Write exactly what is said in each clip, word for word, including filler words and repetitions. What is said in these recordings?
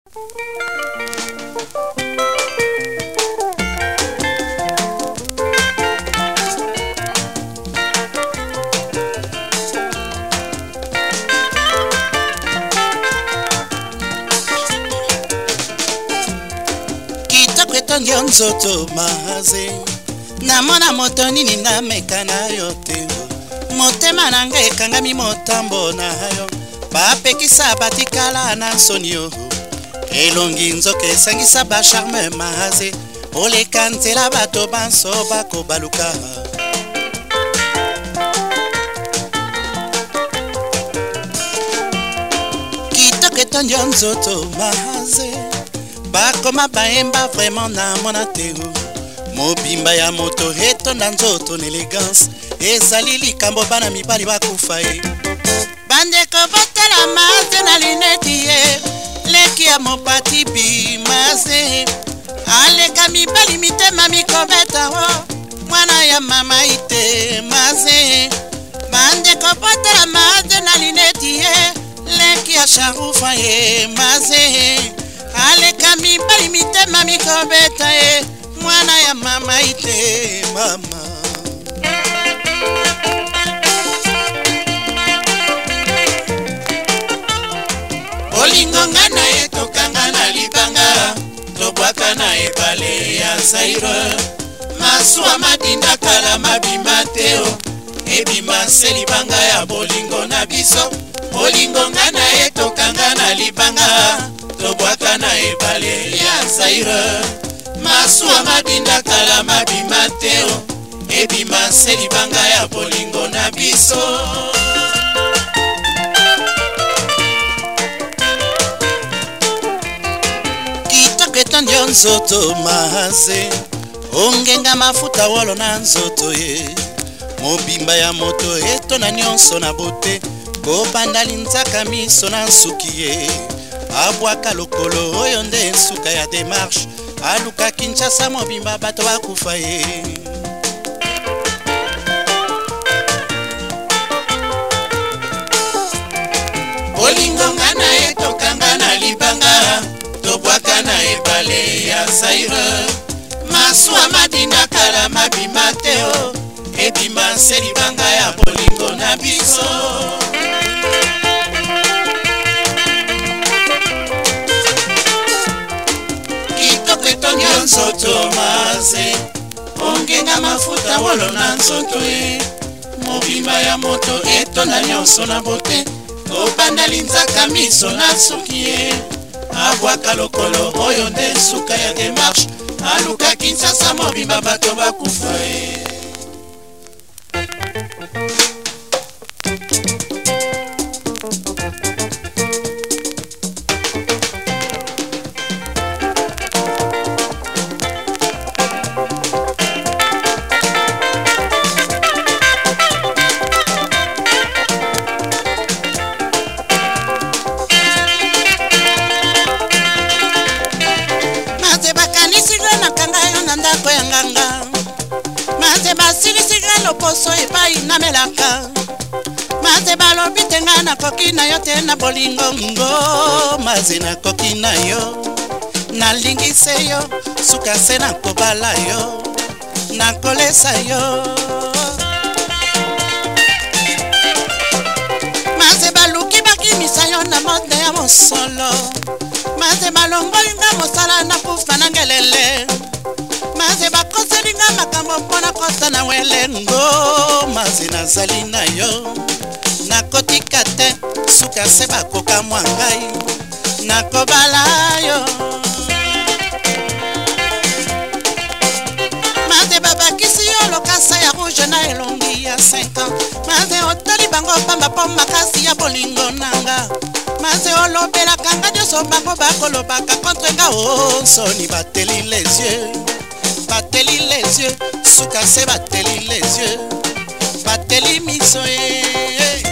Ndio nzoto maze namona moto nini nameka na yo te motema nanga ekangami motambo na yo bapekisa batikala na nsoni yo elongi nzoka esangisa bacharme maze oleka nzela bato banso bakobaluka kitoko ndio nzoto maze bakoma baemba vraiment na mona tero mobimba ya moto heto na nzoto na elegance ezali likambo bana mibali bakufa e bandeko batala maze na lineti ye leki ya mopati bimaze aleka mibali mitema mikobeta ho mwana ya mama ite maze bandeko batala maze na lineti ye leki ya sharufa ye maze aleka mibali mitema mikobeta e mwana ya mama ite mama olingo ngana ye tokanga na libanga tobwaka na ebale ya Zaire masuwa madinda kala mabima teo ebima se libanga ya bolingo na biso olingo ngana ye tokanga na libanga tobwaka na ebale ya Zaire masuwa madinda kala mabima teo ebima se libanga ya bolingo na biso kitoko ndio nzoto maze ongenga mafuta wolo na nzoto ye mobimba ya moto eto na nyonso na bote kobanda linzaka miso na nsuki ye abwaka lokolo oyo nde nsuka ya démarche aluka Kinshasa mobimba bato bakufa ye olingo ngana ye tokanga na libanga tobwaka na ebale ya Zaire masuwa madinda kala mabima teo ebima se libanga ya bolingo na biso nzoto maze ongenga mafuta wolo na nzoto e mobimba ya moto eto na nyonso na bote kobanda linzaka miso na suki ye abwaka lokolo oyo nde nsuka ya démarche aluka Kinshasa mobimba bato bakufa e maze basilisiga loposo epai na melaka maze balobi tenga na koki na yo te na bolingo ngo maze na koki na yo nalingise yo suka se na kobala yo na kolesa yo maze baluki bakimisa yo na mode ya mosolo maze balongolinga mosala na kufa na ngelele maze bakoselinga makambo mpona kosa na welengo maze nazali na yo nakotika te suka se bakoka mwa ngai nakobala yo maze babakisi yo lokasa ya rouge na elongi ya cinq ans maze otali bango pamba po makasi ya bolingo nanga maze olobelaka nga nyonso bango bakolobaka contre nga o soni bateli les yeux bateli les yeux suka se bateli les yeux bateli miso e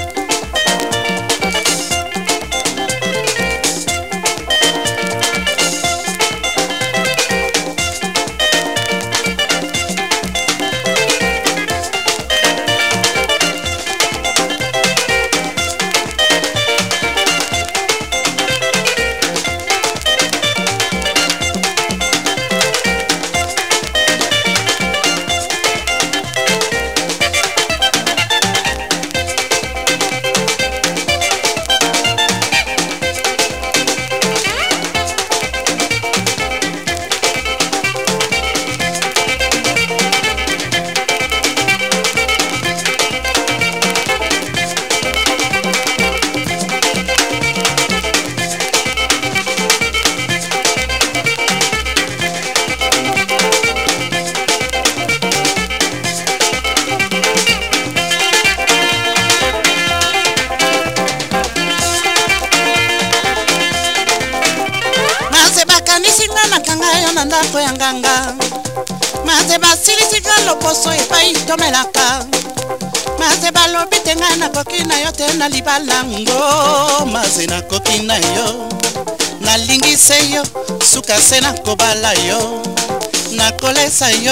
nakanga yo na ndako ya nganga maze basilisika loposo epai tomelaka maze balobi te ngai nakoki na yo te na libala ngo maze nakoki na yo nalingise yo suka se nakobala yo nakolesa yo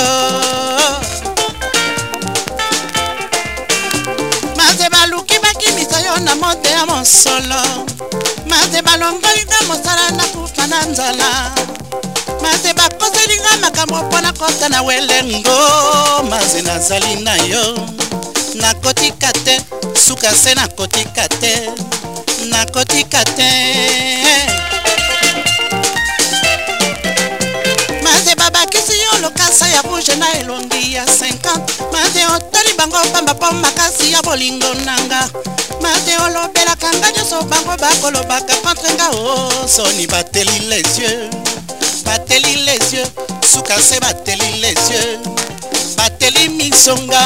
maze baluki bakimisa yo na mote ya mosolo maze balongolinga mosala nakufa na nzala maze bakoselinga makambo mpo nakota na welengo maze nazali na yo nakotika te suka se nakotika te nakotika te maze babakisi yo lokasa ya rouge na elongi ya cinquante maze otali bango pamba po makasi ya bolingo nanga maze olobelaka nga nyonso bango bakolobaka contre nga o soni bateli les yeux bateli les yeux suka se bateli les yeux bateli misonga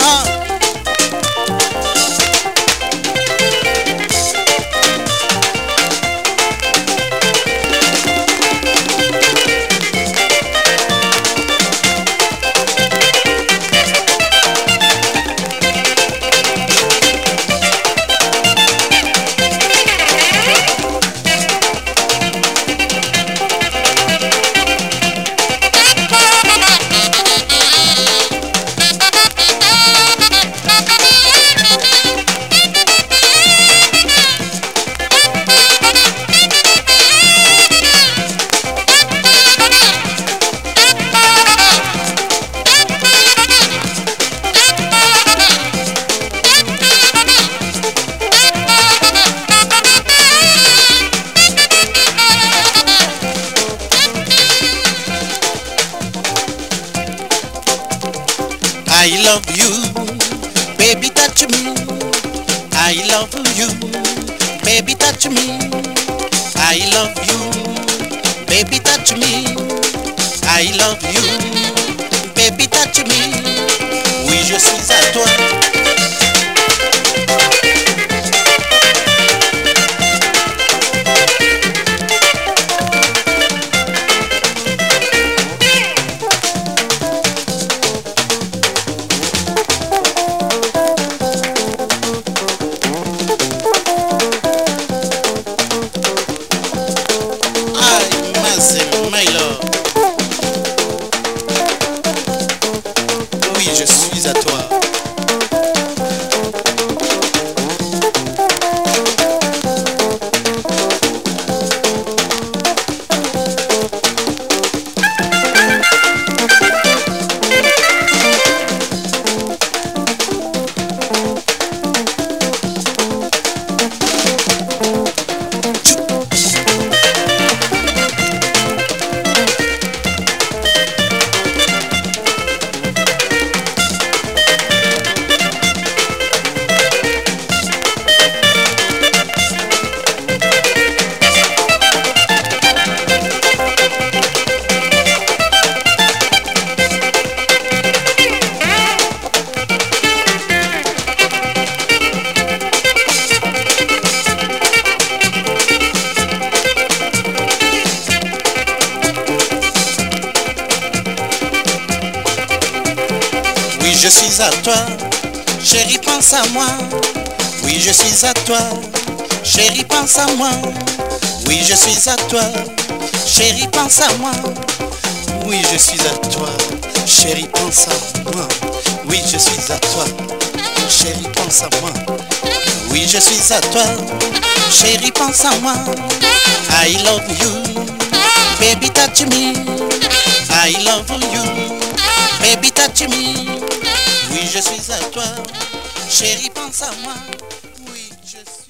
I love you, baby touch me. I love you, baby touch me. I love you, baby touch me. I love you, baby touch me. Oui, je suis à toi. Oui, je suis à toi. Oui, je suis à toi, chérie, pense à moi. Oui, je suis à toi, chérie, pense à moi. Oui, je suis à toi, chérie, pense à moi. Oui, je suis à toi, chérie, pense à moi. Oui, je suis à toi, chérie, pense à moi. Oui, je suis à toi, chérie, pense à moi. I love you, baby, touch me. I love you, baby, touch me. Oui, je suis à toi, chérie, pense à moi. Oui, je suis...